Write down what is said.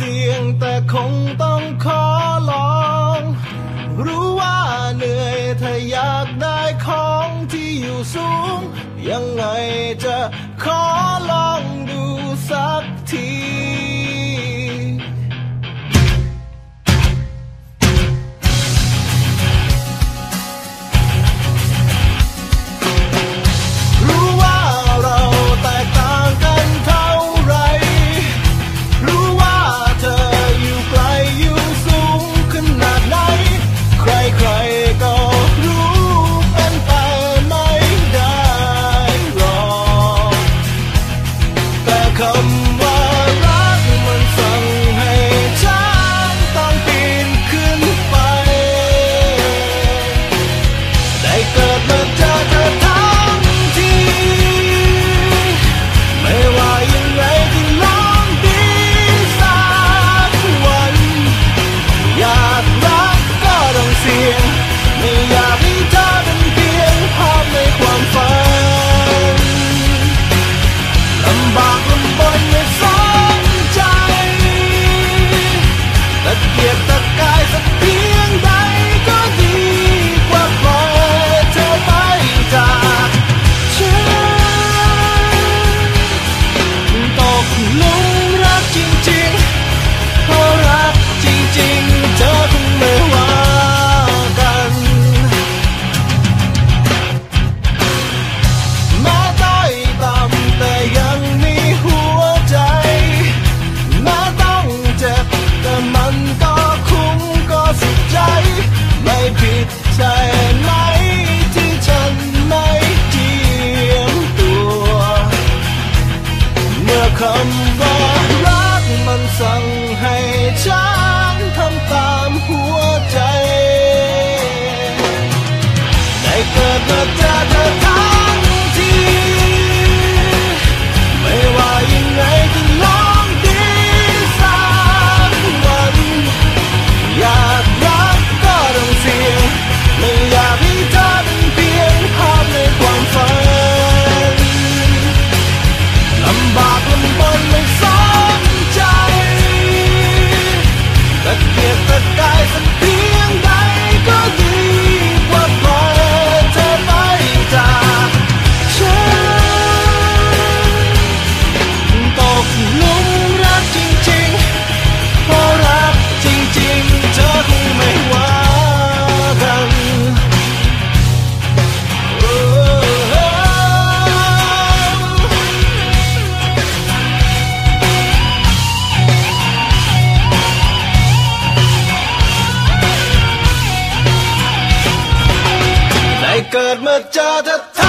สี่ยงแต่คงต้องขอลองรู้ว่าเหนื่อยถ้าอยากได้ของที่อยู่สูงยังไงจะขอลองดูสักทีคำว่ารักมันสั่งให้ฉันทำตามหัวใจได้เกิดมาเจอเธอทั้งทีไม่ว่ายังไงจะลองดีสักวันอยากรักก็ต้องเสี่ยงไม่อยากให้เธอเป็นเพียงภาพในความฝันลำบากลำบนไม่สนใจตะเกียกตะกายสักเพียงใดก็ดีกว่าปล่อยเธอไปจากฉันตกหลุมรักจริงๆเพราะรักจริงๆเธอคงไม่ว่ากันเกิดมาเจอเธอ